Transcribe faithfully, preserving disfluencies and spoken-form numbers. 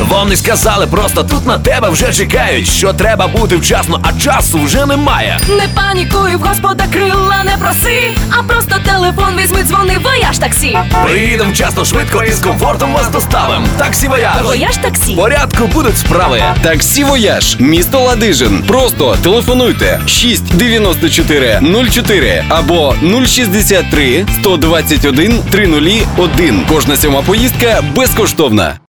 Вам не сказали, просто тут на тебе вже чекають. Що треба бути вчасно, а часу вже немає. Не панікуй, в Господа крила не проси, а просто телефон візьми, дзвони, Вояж таксі. Приїдем вчасно, швидко і з комфортом вас доставим. Таксі Вояж. Вояж таксі. В порядку будуть справи. Таксі Вояж, місто Ладижин. Просто телефонуйте шість дев'яносто чотири нуль чотири або нуль шістдесят три сто двадцять один три нуль один. Кожна сьома поїздка безкоштовна.